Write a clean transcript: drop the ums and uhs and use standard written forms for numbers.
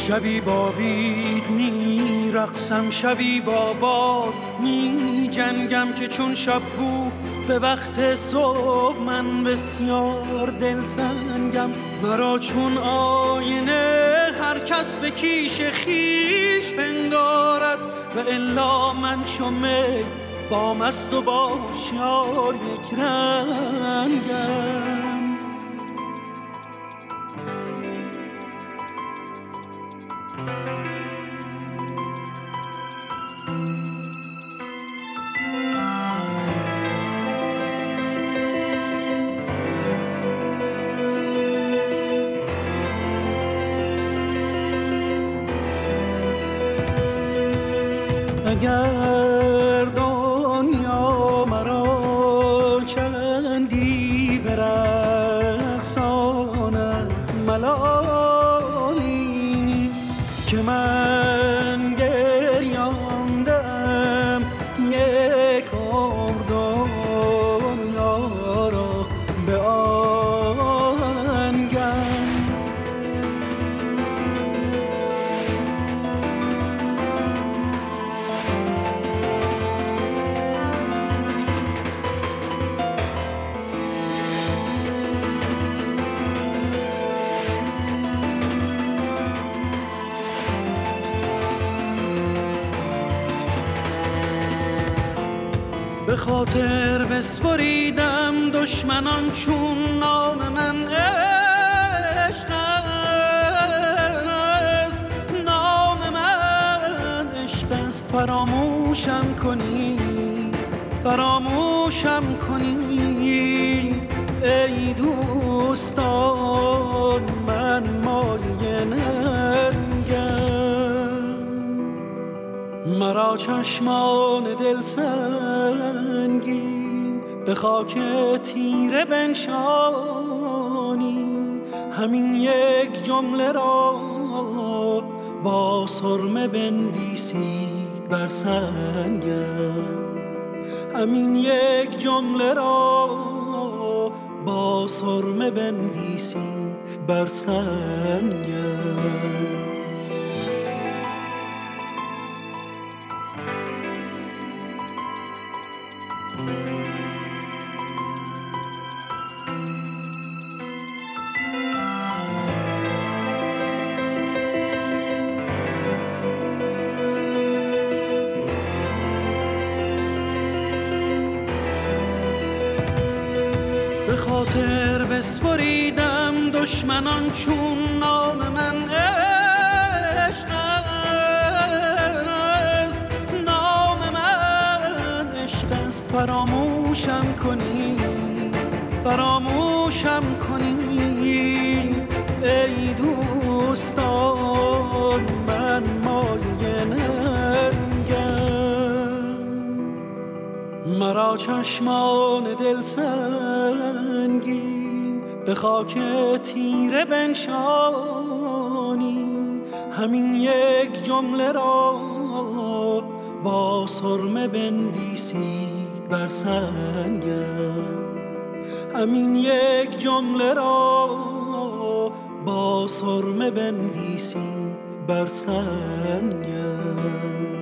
شبی با بید می رقصم، شبی با باد می جنگم که چون شب بود به وقت صبح من بسیار دلتنگم. مرا چون آینه هر کس به کیش خیش پندارد و الا من چون می با مست و با هوشیار یک رنگم. اگر دنیا مرا چندی برقصاند، ملالی نیست که من گریاندم یک عمر دنیا را به آهنگم. به خاطر بسپریدم دشمنان چون نام من عشق است، نام من عشق است. فراموشم کنی، فراموشم کنی ای دوستان، من مایه ننگم. مرا چشمان دل سنگی به خاک تیره بنشانی، همین یک جمله را با سرمه بنویسید بر سنگم. همین یک جمله را با سرمه بنویسید بر سنگم. به خاطر بسپریدم دشمنان چون نام من عشق است، نام من عشق است. فراموشم کنی، فراموشم کنی ای دوستان، من مایه ننگم. مرا چشمان دل سنگی به خاک تیره بنشانی، همین یک جمله را با سرمه بنویسید بر سنگم. همین یک جمله را با سرمه بنویسید بر سنگم.